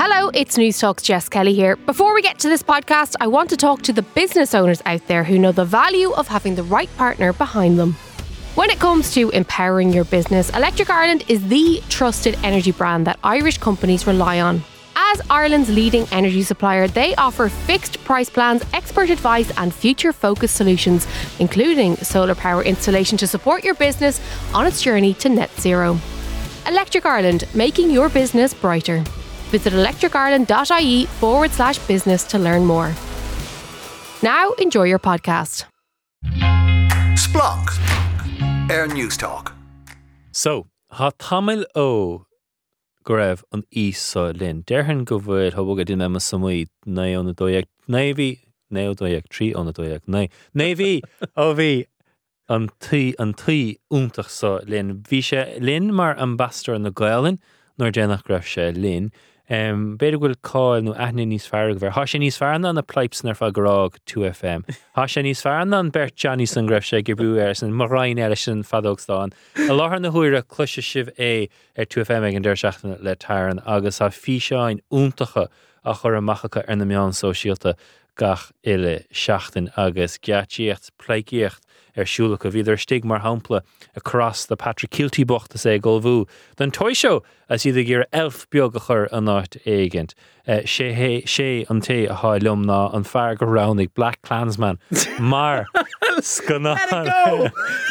Hello, it's News Talk's Jess Kelly here. Before we get to this podcast, I want to talk to the business owners out there who know the value of having the right partner behind them. When it comes to empowering your business, Electric Ireland is the trusted energy brand that Irish companies rely on. As Ireland's leading energy supplier, they offer fixed price plans, expert advice and future-focused solutions, including solar power installation to support your business on its journey to net zero. Electric Ireland, making your business brighter. Visit electricireland.ie/business to learn more. Now, enjoy your podcast. Splunk, Air News Talk. So, ha tamil o Grev an Isa Lynn. Derhan go bhfuil thobogad in Emma Samuid, nay on the doyek, navy, nail doyek, tree on the doyek, nay, navy, ovi, an tí úntach sa Lynn. Bhí Lynn mar ambassador na Gaelin, nor denach gref sé Lynn. Beidir bhfuil cáil nó aithne níos fearr go bhar. Tá sé níos fearr na pipes nar fagrág 2FM. Tá sé níos fearr na Bert Johnny san gref sé go bú ar san Moraine eile sin fadógstáin. A láthar na huaire cluise sibh ar 2FM ag an deir seachtaine le tairn agus a fí seáin úntacha a chur amachcha ar na meán sóisialta gach ile seachtain agus geatíocht, pleicíocht ar siúlacha bhíidir stig mar hampla across the Patrick Kilty bocht is golbhú. Den toisio as iad gur elf beag a chur an áit éigent. sé an té a háilum ná an fear go ránig Black Klansman mar scanán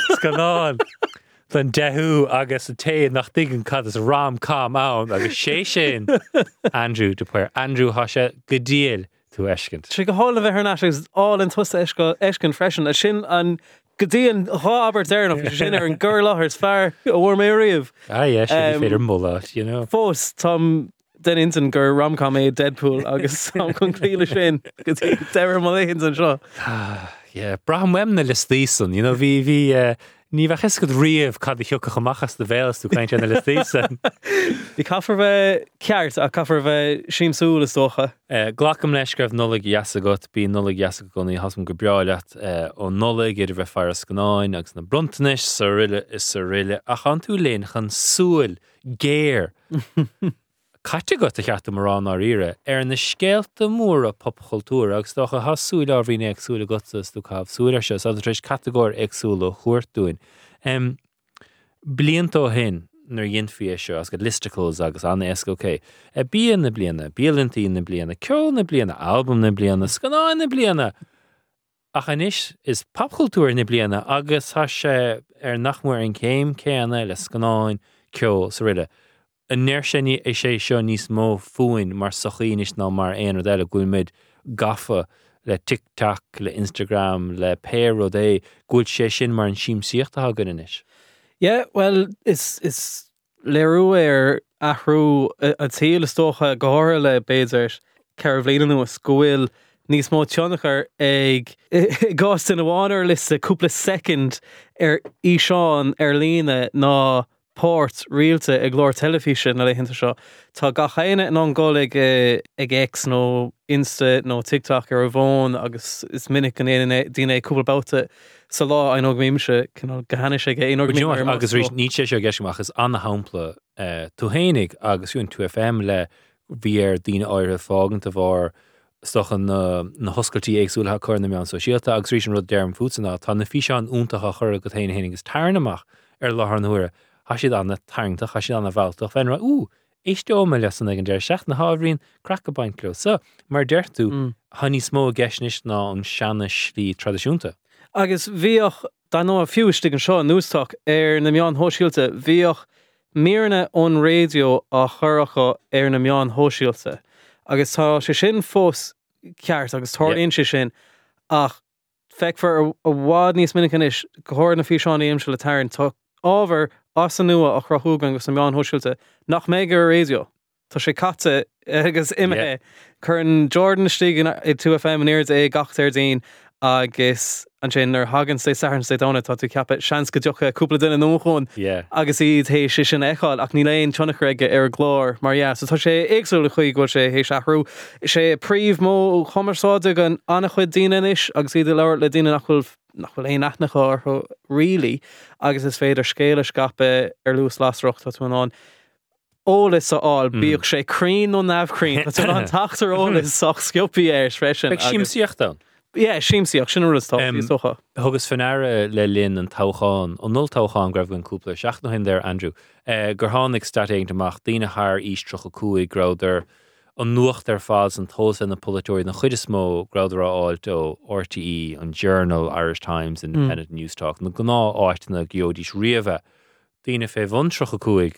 den dehu agus a té nach digan cad is ram-com ann agus sé sin Andrew de puir. Andrew hashe godíal tú eskent. Trí go hála bheith ar is all in tusa ecin freisin a sin an godíon há aber déirnach sin ar an gur láthairs fear a bhfuir mé riamh. Yes, féidir mullát, you know. Fós, Tom den intan gur rom-com é Deadpool agus am chun clíle sin go dtí deir má léhins an seo. Yeah, braham wem na listísan, you know, hí ní bheith is go riamh cad i thiocach amachas de bhélas tú caint na listísan. Bhí caithfar bheith ceart a caithfar bheith siamsúil is dócha. Glacham leis gribh nullig jasagat, bí nullig jasagat í hasm go breáileat ó nullig idir bheith fear scanáin agus na bruntanis sa riile a chan tú léin chan súil géir. Caite go a cheata marrán ar ire ar na scéalta móra popcultúr agus dócha hasúil ar bhíine agsúla gotas tú cabh súil ar se sa treis categór agsúla chuirtúin. Bliantó hin nar dhéonfí seo as go listicles agus anna SKK. Bíon na bliana, bíalantí na bliana, ceol na bliana, album na bliana, scanáin na bliana. Ach anis is popcultúr na bliana agus tá sé ar nachmór an céim céanna le scanáin ceol sa riile. An neir sinní é sé seo níos mó fuain mar sochaínis ná mar éon or deile gúil gafa le TikTok, le Instagram, le péir ó dé gúil sé sin mar an síimsíochta hagan inis. Yeah, well, is leirú ar athrú a tíal is tócha gáir le béidir ceir bhlíanú a scoil níos mó tionachar ag gás in bháinar lis a cúpla second ar íseán ar lína ná port realte ag glór telefíse na leihinnta seo. Tá gachéine an gáil ag X nó Insta nó TikTok ar a bhón agus is minic an daine cúpla báta sa lá ein og míimse gohanne sé ein og agus rís ní sé geisiach is anna hampla tú hénig agusún 2FM le bhíar dína áire fágant a bhar stochan na hoscailtí éagsúla chur na meán sosiálta agus rís an rud dearm fútsanna tá na físeán úntacha chur go taine hénig is tarnamach ar láthar na huaire. Hasid anna tarnta, hasid anna bháltach fenra éisteo me lesan ag an deir seach na hábhrín crack a baint clú. So, mar deirtú haní smó geisnis ná an seanna slí tradiisiúnta. Agus bhíoch dá nó a fiúistigh an seo an nústach ar na meán hóisiúlte bhíoch míorna ón réidió a churacha ar na meán hóisiúlte. Agus tá sé sin fós ceart agus tharlíonn sé sin ach feicfar a bhád níos minic inis go háir na físeánaí imse le tarn tá ábhar as an nua a chrathúgan agus na meán hóisiúlte nach méid ar réidió. Tá sé caite agus imethe chur an Jordan stígan i 2FM an éard é gach ar daon agus an sin ar hagan sé saharn sé dána tá tú ceappa seans go deocha cúpla duine nóchón agus iad hééis sé sin eáil ach ní léon tunnachreige ar glór mar so tá sé éagsúla chuí go sé hééis ahrú sé príomh mó chomaráide an anna chuid daine is agus iad leir le daine nachfuil éon aithnacha orthu rilí agus is féidir scéile scape ar luas lasreacht tá tú an ólas aáil bíoh sé crín nó nabhcrín tá an tatar ólas soch sciopí freisin. Ag síimsíocht da. Síimsíoch sin rutá socha. Thugus fanara le linn an tácháin ó nul tácháin greibh an cúpla seach nó hin there Andrew. Gur tháinig stating amach daoine thar ís trocha cuaig gráidir an nuacht ar fád an tósa na polytóirí na chuide smó gráidir áilt ó RTE, an Journal, Irish Times, Independent News Talk, na gná áit na geodís riamh. Daoine fé bhain trocha cuaig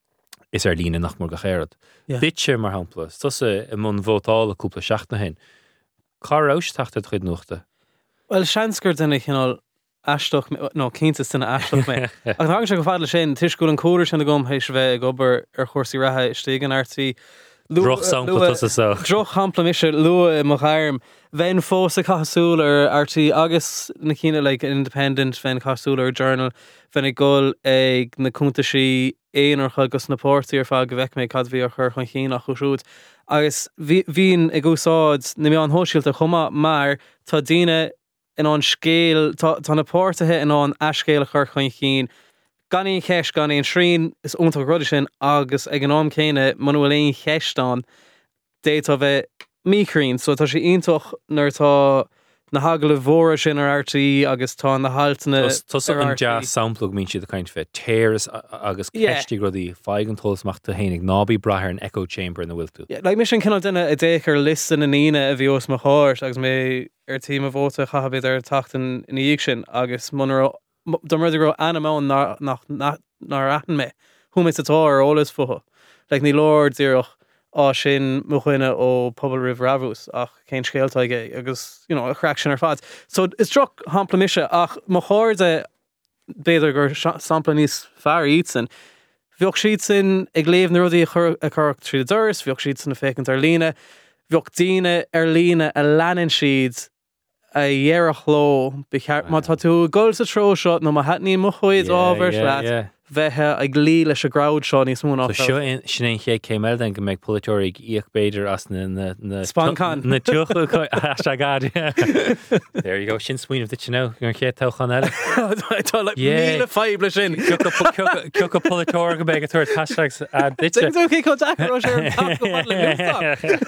is lína nach mór go chéad. Ditse mar hampla, tusa i mun bhótáil a cúpla seach na hin. Carrás tacht chuid nuachta. Well, seansgur denna chinál aisteach nó cíntas duna aisteach mé. Ach thug se go fáil sin tuisgúil an cóir sin na gom hééis bheith gobar ar chósaí rathe stígan RTE. Droch sampla tusa so. Droch hampla mise lua mo chairm. Bhein fós a cosúil ar RTE agus na cíine like Independent, bhein cosúil ar Journal, bhein gol ag na cúntaisí éonar agus na pórtaí ar fáil go bheic mé cad bhí ar chur chun chin a chusút. Agus bhín ag úsáid na mé an hóisiilta chuma mar tá daoine in an scéal tá na pórtathe in an ascéal a chur chun chin. Ganíon cheist ganíon srín is únta rudi sin agus ag an am céine man bhfuil éon cheistán déta bheith míchrín, so tá sé iontoch nuair tá na hagla bhóra sin ar RTE agus tá na haltaine Tus an jazz samplug mín siad a kind fé téras agus ceistí rudí feigan tólasmachta hénig nábí brathir an echo chamber na bhfuil tú. Like mis sin cinál duine a déchar listan na níine a bhí os mo háirt agus mé ar tíim a bhóta chahabid ar tachtan in íag sin agus munar do murder go animal nach atan me who mis atá ar ólas fuha like ní lord díoch á sin mo chuine ó Pobal River Ravus ach cén scéaltaige agus a chreaction ar fad so is droch hampla mise ach mo háirde beidir gur sampla níos fear ísan bheoch siad sin ag léamh na rudaí a chur trí duras bheoch siad sin na fécant ar lína bheoch daoine ar lína a leanan siad a dhearach ló má tá tú gol sa tró seo nó má hetní mo chuid ábhar leat bheitthe ag lí leis a gráid seo níos múna. Seo sin ché céimil den go méid polytóirí íoch beidir as na Spáncán. Na tucha hashtag there you go, sin smuoinmh dit ná gur ché táchan eile. Tá le míle feibla sin. Ceocha polytóir go beag a tuairt hashtags a ditse. Tú có dacrá sé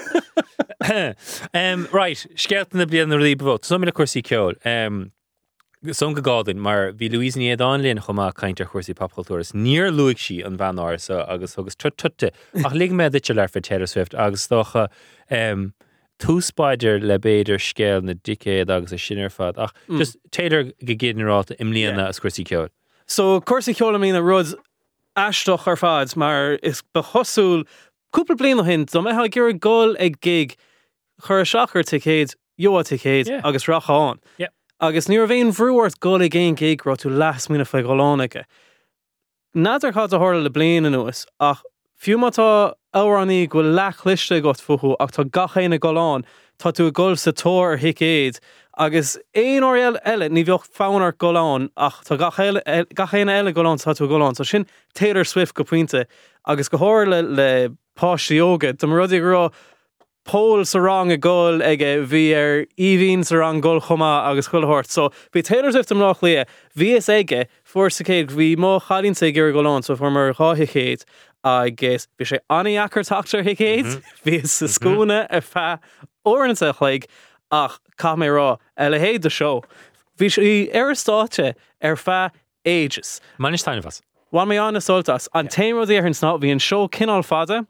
Right, scealtan na blian na ruí bhót. So míle cuasaí ceol. Son go gádainn mar bhí Louise ní éadán líon chumá cainte chuirsaí popcultúras. Níor luigh si an bhean ása agus tutte. Ach lig mé ditse leir for Taylor Swift agus dócha túspáidir le béidir scéal na dicéad agus a sinar fad. Ach just Taylor go géadnaráta imlíana as cuirsaí ceol. So cuirsaí ceol a mína rud aisteach ar fad mar is bechosúil cúpla bliana hin do mé ha gur gol ag gig chur seachar ticéad Joa ticéad agus rachaán. Agus níor bhéon bhrúhairt gol ag géon gig rá tú las mína fé golánacha. Nadidir chatt a hála le bliana nuas ach fiúmatá áraní go lech liste got fuchu ach tá gachéine goláin tá tú gol sa tóir hicéad agus éon áir eile ní bheoh fánar goláin ach tá gachéine eile goláin tá tú goláin so sin Taylor Swift go puinte agus go háir le páisióga do rudí go Pól sa rang a gol ige bhí ar íhín sa rang gol chumá agus chuilthirt. So bhí Taylor Swift am lách lia bhí is ige fuair céad bhí má chalín sé gur goláin so for mar cháthaicéad agus bhí sé aníachar tatar hicéad bhí sa scúna a fe óransa chléig ach cá mé rá eile héad de seo. Bhí sé ar státe ar fe ages. Manis táine fas. Bhain mé an na soltas an téimrodí ar an sná bhí an seo cinál fada.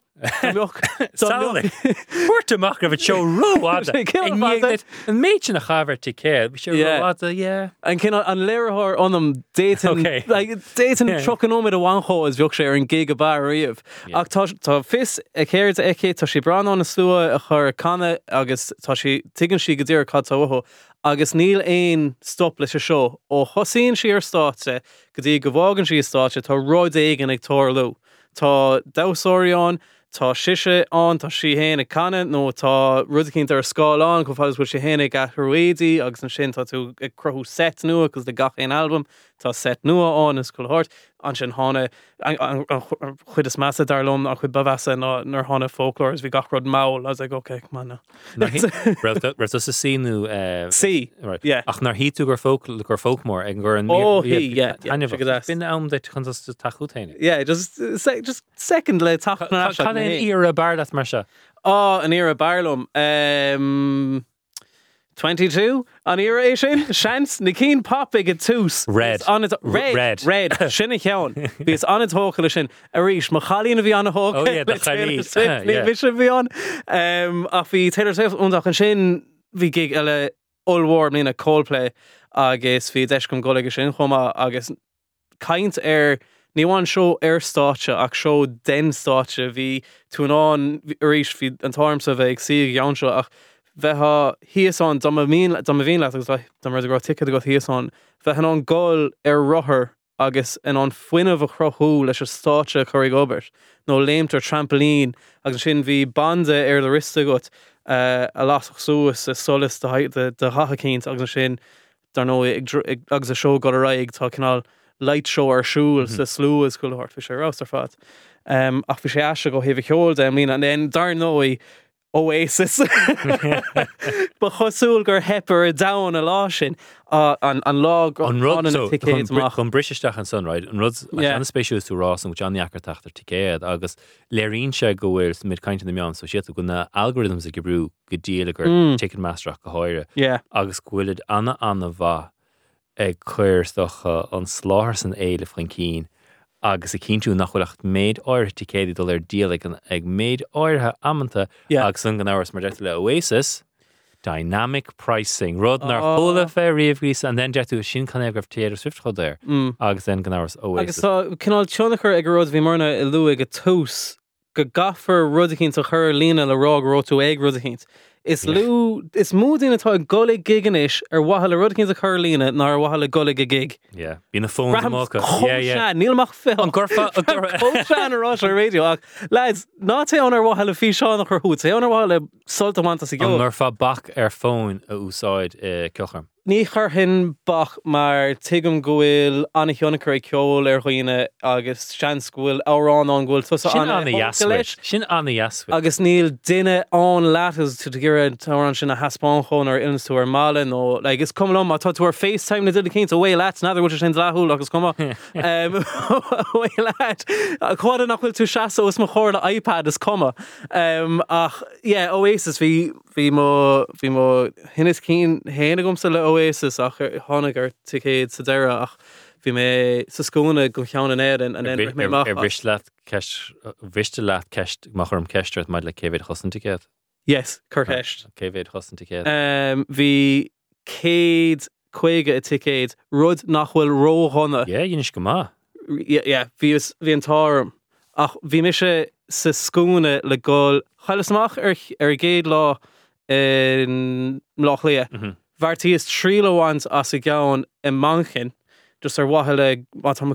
Fuirt amach raibh seo roáda an méid sin na chaver ticéad bhí sé roáda an cin an léirthir anm détan trocanóid a bhainchó is bheoh sé ar an gig a bar riamh ach tá fis a chéir a éché tá si brán an na slua a chur canna agus tá si tuigann si go dtíar catáha agus níl éon stop leis a seo ó thosaíonn si ar státe go dtí go bhágann si státe tá roid éigen ag tóirlú tá dásáiríán tá siise an tá si héna canna nó tá rudicínta ar scáilán go fáil bhfuil si héna gathréidí agus an sin tá tú ag crothú set nua agus de gach éon albumm tá set nua an is cool hort an sin hána chuid is massa darlum a chuid bavasa nar hána folklore is vi gachrod maul I was like okay come on now Reth a síú sí yeah ach nar hí tú gur folkmór ag gur an bin am deit chun taúteine yeah just second le tach na Can íar a bar dat mar se an era barlum 22 an era é sin seans na cín pop ag a tús Red sinna cheann bhís an tócha sin a ríis má chalína bhí anna hóca bhí sin bhí an ach bhí Taylor Swift únach an sin bhí gig eile Allwarm lína Coldplay agus bhí deis gom gola sin chuma agus caint níháin seo státe ach seo den státe bhí túnán ríis bhí an tarmsa bheith si gan seo ach bheitha híosán dá bhíon le agus dá mar go ticket go híosán bheithan an gáil rothair agus in an foiinemh a chrothú leis a státe chuir gobert nó léimtar trampolin agus sin bhí bande le riste got a lasach suas a solas de hachacínt agus sin dar nó agus a seo go a raig tá cinál light show ar siúil sa slú is cool hort fi sé rás ar fad ach fi sé eise go heh cheol lín an den dar nói Oasis ba chosúil gur hepper a dain a lá sin an lá an rud chun brisisteach an sunráid an rud an spéisiús tú rás an Johnny Ackertachtar ticéad agus léirín se go bhfuil mid caiinte na meán so siad go na algorithms a gebrú go díal gur Ticketmasterach go háire agus ghuiilid anna bha ag chuirstocha an sláthar san éile fan cín agus a cínú nachhuiilecht méid áir ticéad dul díal ag méid áirthe amanta agus an gan áras mar deirta le Oasis dynamic pricing rud nar chola fé riomhhís an den deirú sin can ag Taylor Swift chu déir agus den gan áras Oasis. Agus cinál teonnachar ag rud bhí marna i lu ag a tús go gafar rudacínt a chur lína le rá rótú ag rudacínt. Is múdín atá golig giganis wahal a rudcinn a Carolina nar wahal a golig a gig. Yeah, bhí na fón mácha. Níl fé an gorfa an ará a radio ach lads ná té an wahal a fi seán chu hút té an wahal a soltamanta sa go. An gorfa bach fón a úsáid ceocharm. Ní chur hin bach mar tuigem gohfuil anna cheonnachar ceol chuoine agus seans gohfuil árán an ghfuil tusa sin anna jasfuil agus níl duine an leatas tu ggéire tárán sin a haspáin chun ar ilmsú ar mála nó like is cum lom atá tú ar FaceTime na duine cínta bhfuil leat nadidir bhfuil sin lethúil agus cuma bhfuil leat chuáda nach bhfuil tú seasa os mo chóir le iPad is cuma ach Oasis bhí mo hinnis cín héana gomsa le Oasis ach tháinig ar ticéad sa deire ach bhí mé sa scóna go cheann an éan an then mé mach bhiste leat ceist machar ceistrat maid le céhéad chosan ticéad. Yes, Kirkesh. Céhéad chosan ticéad. Bhí céad chuige a ticéad rud nachhfuil róhanna. Dhéanais go má. Bhí an tám ach bhí me se sa scóna le gáil chailesamach ar géad lá in Lochlia. Bhartí is trílóhaint as a gceann i Manchin just ar wathile chun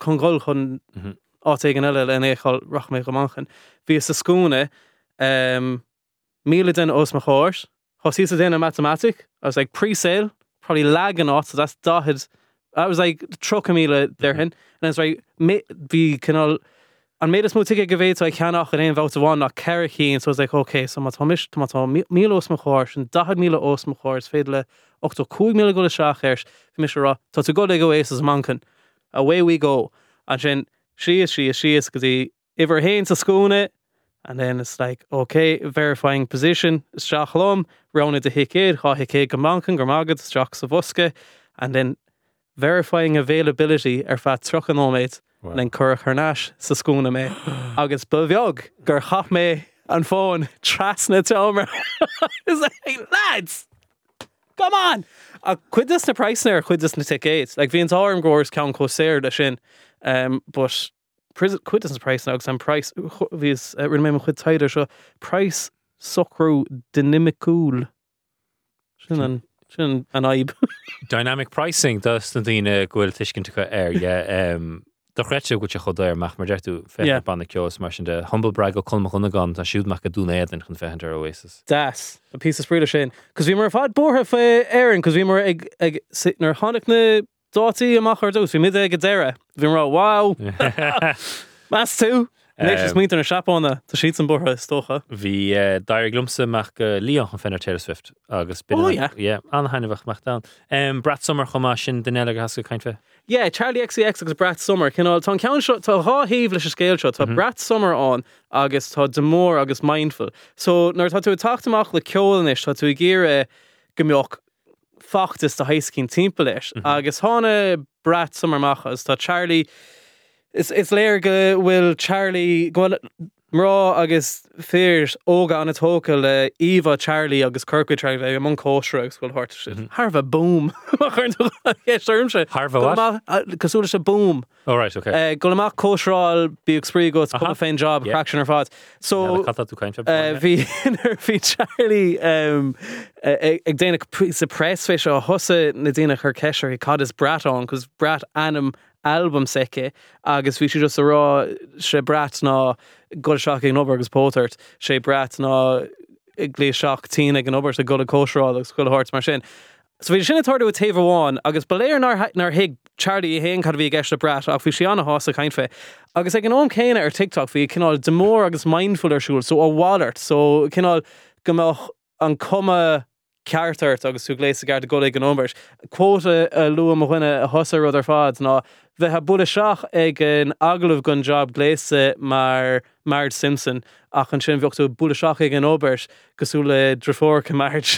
áit an eile le éáil rach mé go Manchin. Bhí sa scóna míle den os ma chóirs hosí a den a mathematic I was like pre-sale probably lagging off so that's dotted I was like 3 míle there hin and it's like bhí canal an méid is mú ticket go bhéid so I ceannach an éon bhát bháin nach ceiricín so I was like okay so mátá míle os ma chóirs and 10 míle os ma chóirs féad le 8 míle go le seach airs fi mis rá tá tú go le go éis as Manchin away we go and sin she is go dtí iver héin sa scóna. And then it's like, okay, verifying position, Strach Lom, round the Hikid, Ha Hikid Gamankan, Garmagad, Strach Savoska, and then verifying availability fat Truckanomate, and then Cur Harnash, Saskuna me, August Buvjog, Gur Hop me, and phone, Trasna Tomer. It's like, lads, come on! Quid this na price there, quid this na tickets. Like, Vian's arm goers count Cosair, the shin, but. Quid is price now, because price is remember chud tighter so price socru dynamicul. Sin an aib. Dynamic pricing does the gohfuil tuiscint do chreite go chodáir mach mar deirú fé banna ceos mar sin de humble brag go colmach chunagan tá siúd mach go dún éan chun fehantar Oasis. Das a piece of spríide sin. Cos bhí mar fad bortha fé éan cos bhí mar ag sitnar tháinig na dátí amach ar dús, bhí mid ag dére. Bhí rá, wow, mas tú. Leis is míntar na seapána, tá siad an bortha stocha. Bhí dair glumsa meach líon an fennar Taylor Swift agus anhainmhach meach da. Brat Summer chumá sin den eile has go caint Yeah, Charlie XCX agus Brat Summer cinál tá ceann seo tá háhíomh leis a scéil seo tá Brat Summer an agus tá demór agus mindful. So nuair tá tú taachtamach le ceolanis tá tú ggéire gombeoch fachtas de heiscín timp leis agus tháina Brat Summer machas tá Charlie Is léir go bhfuil Charlie mrá agus fér óga an tóca le Eva Charlie agus Kirkwood Charlie bheith am an cóisre agus bhfuil háirta sin. Harbh boom. Harbh what? Cosúla se boom. All right, okay. Go amach cóisráil bí sprí go chuna féin job craction ar fad. So bhí Charlie ag déanana sa press fé seo thosa na dtíanana chur ceisiir i cad is Brat an cos Brat anam album seice agus bhí si just a rá sé Brat ná go seach ag nobar agus pótart sé Brat ná ag lé seach tí ag an nobar sa go a cóisráil agus go hort mar sin. So bhí sinna tarú a taobh amháin agus beléir nar hiig Charlie héon cad bhí gceist a Brat ach bhí si anna hása caint fé. Agus ag an ón céine ar TikTok bhí cinál demór agus mindful ar siúil so a bhálart so cinál gomach an cuma ceartart agus tú gléis a gart a go ag an ombers. Quóta a luam a chuine a thosa rud ar fad ná bheith ha bula seach ag an aglah gun job gléise mar Marge Simpson ach an sin bheochtú bula seach ag an obers gosú le drefór ca Marge.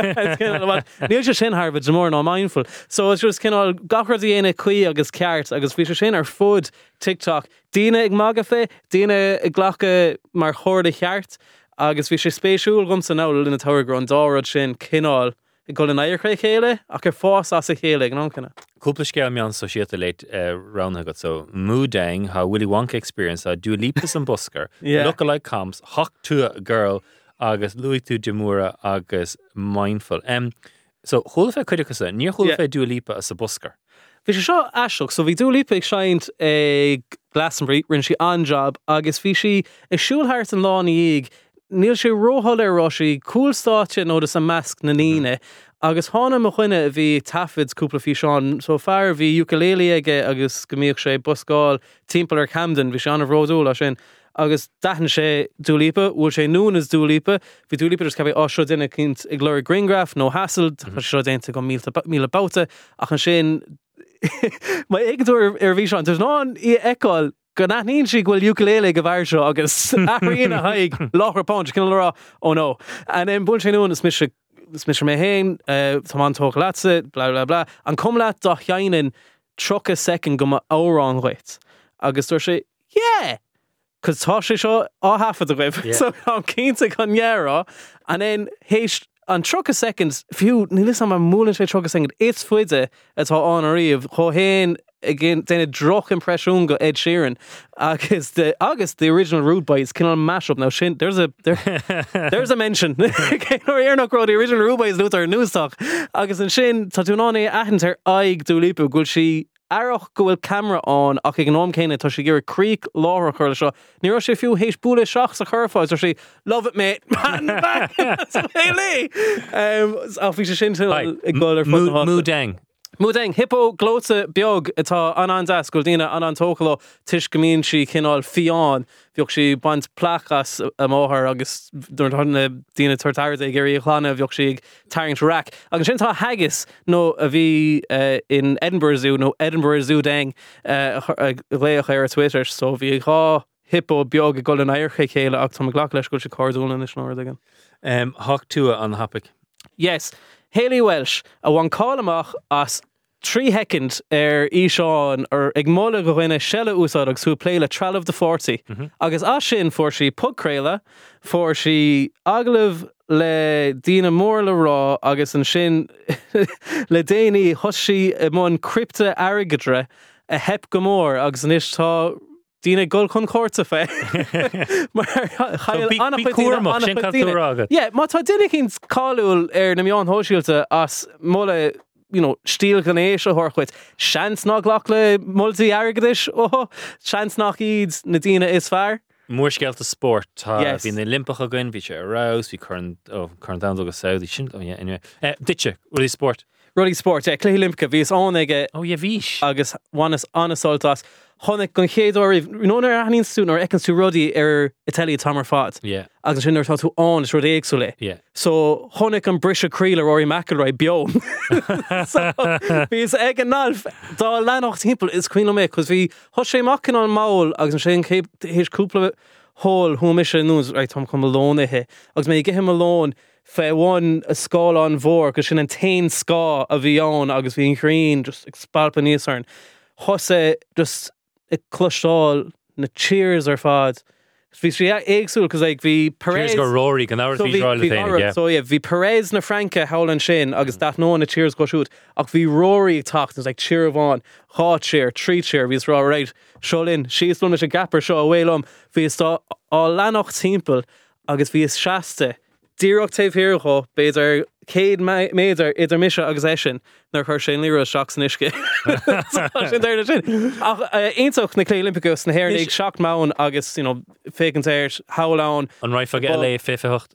Níl se sin Harbh demór ná mindful. So it's just cinál gachar dhéana chuí agus ceart agus bhí se sin ar fud TikTok. Dína ag maga fé, dína ag ghlacha mar chóir de cheart agus bhí sé spéisiúil gom san náil in na tower an dárad sin cinál i go le naircré chéile ach ar fás as a chéile ag an ancanna. Cúpla scéal meán so siad a leit round agat so Moodang how Willy Wonka experience a Dua Lipa's an busker lookalike comps hock to a girl agus Louis to Jamura agus mindful so chula fé chuideachas níor chula fé Dua Lipa as a busker. Bhí sé seo aiseach so bhí Dua Lipa ag seint ag Glastonbury rinn si an job agus bhí si ag siúlthart an lána íg níl sé róthal ar Roshi coolstáte nó sa measc na níine agus tháina mo chuine a bhí tafids cúpla fí seán so fear bhí ukulele aige agus gomíoch sé buscáil timpeall ar Camden bhí sé an a ródúil a sin agus datan sé Dua Lipa bhfuil sé nún as Dua Lipa bhí Dua Lipa cabh seo duine cinnt ag glóir Greengraph nó hassel seo déanta go míle bouta ach an sin ma éagúir ar bhí seán, there's ná an í eáil go naithníonn si ghfuil ukulele go bhair seo agus athraíon a haig láthar páint cin lerá ó nó. An bhfuil sé nún is mis mé héin tá an tóg lása bla bla bla an cum leat do cheann trocha second go órán chuit agus dúir sé cos tá sé seo áhafa a raibh so an cínta chunéarrá an héist an trocha seconds fiú nílis am múlann sé trocha second it's fuide atá an a riomh cho héin again déine droch impresisiún go Ed Sheeran agus the original Rude Boys cinál mashup now sin there's a mention ar nach rá the original Rude Boys lutar newstalk agus an sin tá tú ná é ahantar aig Dua Lipa gúil si arach go bhfuil camera an ach ag an nám céine tá sé gur críic láthar chuir seo ní sé fiú hééis búla seach sa churfáid sé love it mate man back lé ach bhí sé sin ag gáil ar Moodang Moodang, hippo glóta beag atá an das goil dína an tóchaló tuis gomíonn si cinál fiáin bheoh si bant placas a máthair agus dúir thuna dína tuairteir ag géirí chlána bheoh si ag tarint rack agus sin tá haggis nó a bhí in Edinburgh Zoo nó Edinburgh Zoo dang léoch ar Twitter so bhí há hippo beag a goil an aircha chéile ach tá ghlach leis goil si cardúna is nóir again. Thach tú an hapic. Yes. Hayley Welsh a bhain cálamach as 3 hecond ar Seán ar ag móla go bhfuine seile úsáid agus sú pléile Trial of the 40 agus as sin fór si pugcréile fór si aglah le dína mór le rá agus an sin le déanaí thos si món crypta airgadre a hep go mór agus an istá dína gol chun córta fé. Mar má tá duine cinn cáúil ar na meán hóisiúilta as móla stíl gan éis a thorchuid seans ná ghlach le moltaí airgadis seans nach iad na dína is fearr. Mórsgelta sport tá Yes. hí na Limpeach again, bhí sé arás, hí chun down agus Saudi sin. Oh yeah, anyway. Ditche, rudí sport. Rudí sport, Cluiche Olympia, bhí is an ige Oh yeah, bhís. agus bhanas anasáiltas. Honnig gon chéadóir, nónar a hanín stún ar ecans tú rudí ar Italy tamar fad. Yeah, Agus sin tá tú an is rud éagsúla. yeah. So honnig an brise críle Rory McIlroy biom. So bhís ag an nalf dá lenacht timppel is cuioine mé, cos bhí hos sé macin an máil agus an sé hís cúpla hól hu mis sé nús right tom cum malóna he. Agus mé give him alone fe one a scáil an bhór, gus sin an tain scá a bhí an agus bhí an chrín just ag spalpa níos arn. Hosa just ag clustáil na cheers ar fad. Bhí sé éagsúil cos ag bhí Perez. Cheers go Rory, gan áras bhí ráile féin, yeah. So yeah, bhí Perez na Franca howlan sin agus dat nó na cheers go shoot. Ach bhí Rory ag tacht, it's like cheer of on, hot cheer, tree cheer, bhís rá right. Seolin, she's luna sé gapper seo a bhélum. Bhí is tá á lenacht timppel agus bhí is seaste. Díreacht taobh hiarcho, beidir céad méidir idir mise agus éisin nar chuir sé líra seach san isce. Sin déir sin. Ach aontocht na Cluiche Olympicus na hair ag seach mán agus fécinn éir howlán. An raif ag LA 58.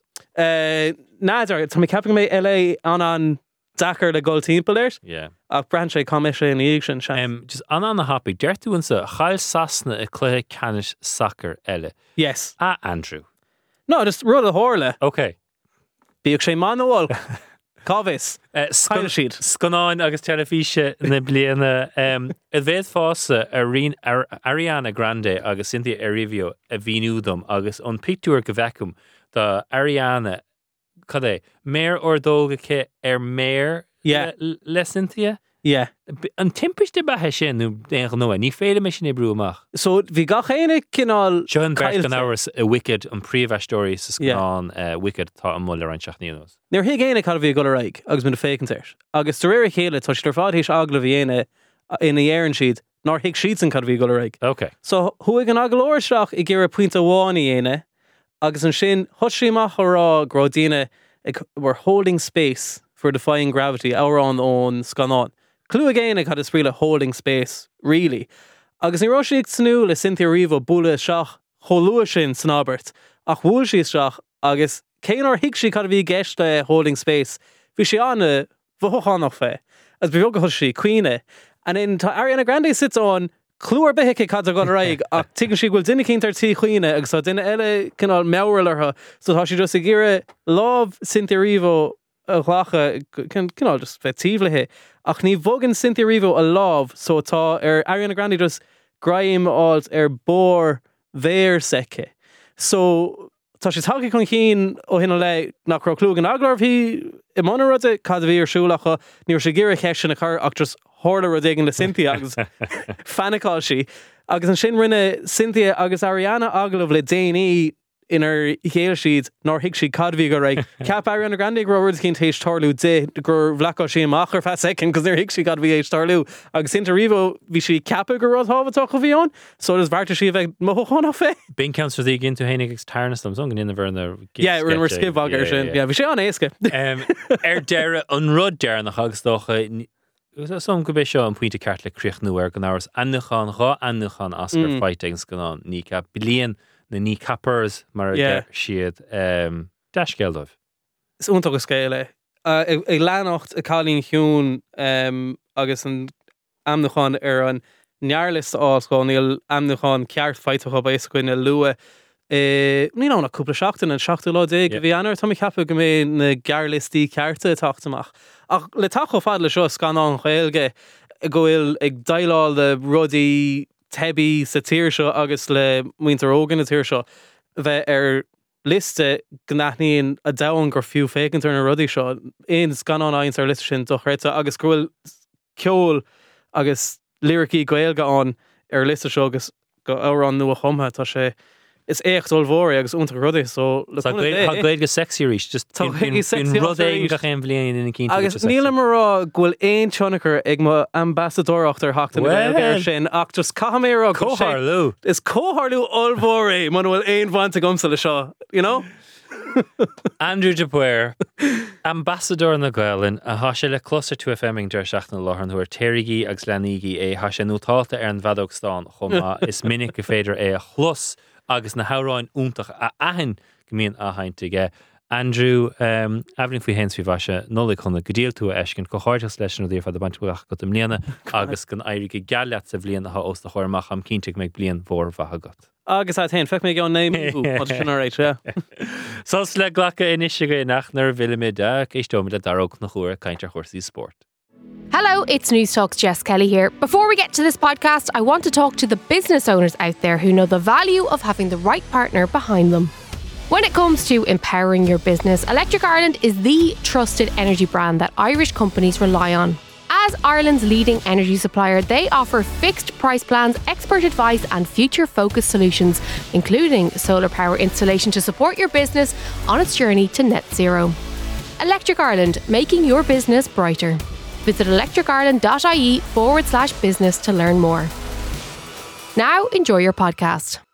Nádar, tá mé ceaping mé LA an Dakar le gold timppel ir. Yeah. Ach brand sé com sé in íag sin se. Just an happy, deirtú an sa chail sasna a Cluiche Canis soccer eile. Yes. Andrew. No, just rud a hórle. Okay. Bíag sé manuál. Cávis. Caile siad. Sconáin agus telefíse na bliana. A bhéad fása Ariana Grande agus Cynthia Erivo a bhíúdum agus an pictúr go bhecum da Ariana cadé mér or dóga ce mér Yeah. le Cynthia. Yeah. An timpiste bathe sin nó déan nó ní féile me sin é brúach. So bhí gach éine cinál Sean Bert Cailte. gan áras a Wicked an príomhheistóí sa scanán Wicked tá an mulle an seachníos. Níor hiag éine cad bhí go raig agus muna fécinn ir. Agus tar réir chéile tá tar fád hís agla bhí éine ina dhéann siad nar hiag siad san cad bhí go raig. Okay. So thuig an aglóir seach i ggéir a puinte bháinna éine agus an sin thosimach rá grodíine we're holding space for defying gravity árán ón scanán. Clú again ag had a spríle holding space, really. Agus ní rá ag snú le Cynthia Erivo bula seach cholua sin san Albert. Ach bhúil sí seach agus céanar hiic sí cad bhí geiste holding space. Bhí sé anna bhthánach fé. As bhí go sí cuioine. And then tá Ariana Grande sits on clúar behiice cad a go raig ach tuigeann sí bhfuil duine cinntar tí chuoine agus tá duine eile cinál meabharlartha. So tá sí just a ggéire lámh Cynthia Erivo a chhlacha cinál just fetíblathe. Ach ní bhogan Cynthia Erivo a lámh so tá Ariana Grande just graim áilt bór bhéir seice. So tá sé tágaí chun chin ó hinna le nach rá clúg an aglar bhí i mna ruide cad a bhí ar siúlacha níor sé ggéire cheis na chur ach just hála rud éigean le Cynthia agus fannaáil si. Agus an sin rinne Cynthia agus Ariana aglah le déanaí inar chéil siad nar hiic si cadbhí go raig. Ceap Ariana Grande grohir cinn tééis tarlú de gur bhlaá sí amachar fe second cos níor hiic si cadbhí éis tarlú. Agus Cynthia Erivo bhí si cappa go rud hábhatá go bhíán, so is bharta si bheith mothánna fé. Bin counts for the again to Hennig Tarnas am song in the Verna. Yeah, we're in skip sin. Yeah, bhí sé an éasca. Deire an rud dear na hagstocha some go bit seo an puinte ceart le críochnú ar gan áras annúchan rá annúchan Oscar fightings gan ní cap blian na ní cappers mar siad deisgeldóibh. Is únta go scéile. Ag leanacht a cálín hiún agus an amnúchan ar an nearlis áscáil níl amnúchan ceart feiteach béis goine lua. Ní ná na cúpla seachtain an 7 bhí anar tá ceappa go mé na gearlistí cearta táachtamach. Ach le tacho fad le seo scanán chailge gohfuil ag daileáil le rudaí tebi sa tíir seo agus le muintear ógan na tíir seo bheith liste gnáithníon a dahan gur fiú fécintar na rudaí seo. Éon scanán aint ar liste sin do chréite agus gohfuil ceol agus lyricí gailge an liste seo agus go árán nua chumtha tá sé is echt olmhór agus únta rudaí so gaid go sexy rís just in rud éige go chéim bblion in cinn. Agus níla marrá ghfuil éon tionachar ag má ambassadóracht ar hachtain ar sin ach just cahamérá cóharlú. Is cóharlú olmhór é man bhfuil éon bhaint a gomsa le seo, you know? Andrew de Boer, ambassador na Gaelin, a hashe le closer to FM der seach na láhan hu Terigi agus Lanigi hashe nótáta ar an Vadogstan chuma is minic go féidir a chlus agus na háráin úntach a ahan gomíon ahaintige. Andrew, Evelyn fwy hens fi fashe, nolig honna gediel to esken, ko hartas leis no dierfa de bantwach got am liana, agus gan eirige galliat sa vlian ha os da chormach am kintig meg blian vor vahagot. Agus at hen, fek me go name wat sin alright, yeah. Sos le glacka inisiige nach nar villimid keistom le darok nach chur kainter horsi sport. Hello, it's News Talk's Jess Kelly here. Before we get to this podcast, I want to talk to the business owners out there who know the value of having the right partner behind them. When it comes to empowering your business, Electric Ireland is the trusted energy brand that Irish companies rely on. As Ireland's leading energy supplier, they offer fixed price plans, expert advice and future-focused solutions, including solar power installation to support your business on its journey to net zero. Electric Ireland, making your business brighter. Visit electricireland.ie/business to learn more. Now, enjoy your podcast.